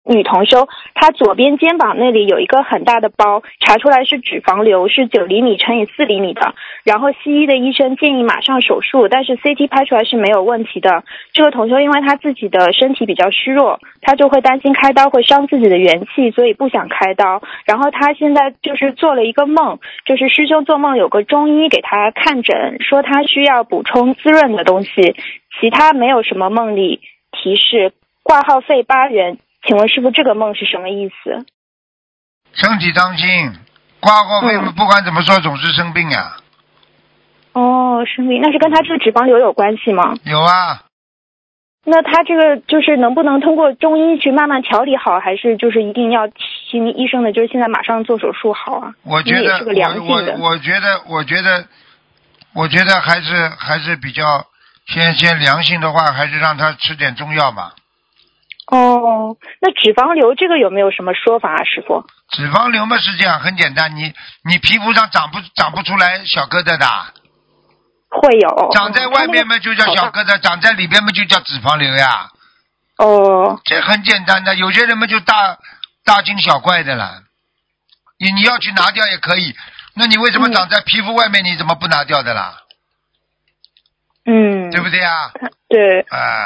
女同修，她左边肩膀那里有一个很大的包，查出来是脂肪瘤，是9厘米乘以4厘米的。然后西医的医生建议马上手术，但是 CT 拍出来是没有问题的。这个同修因为他自己的身体比较虚弱，他就会担心开刀会伤自己的元气，所以不想开刀。然后他现在就是做了一个梦，就是师兄做梦有个中医给他看诊，说他需要补充滋润的东西，其他没有什么梦里提示。挂号费8元，请问师傅这个梦是什么意思？ 身体当心，挂号费不管怎么说总是生病呀。 哦，生病，那是跟他这个脂肪瘤有关系吗？ 有啊。 那他这个就是能不能通过中医去慢慢调理好，还是就是一定要听医生的，就是现在马上做手术好啊？ 我觉得也是个良性的。 我觉得还是比较先良性的话，还是让他吃点中药吧。 哦，那脂肪瘤这个有没有什么说法啊，师傅？ 脂肪瘤嘛是这样，很简单，你皮肤上长不出来小疙瘩的。 会有。 长在外面嘛就叫小疙瘩，长在里边嘛就叫脂肪瘤呀。 哦。 这很简单的，有些人嘛就大惊小怪的了。你要去拿掉也可以，那你为什么长在皮肤外面，你怎么不拿掉的啦？ 嗯。 对不对啊？ 对。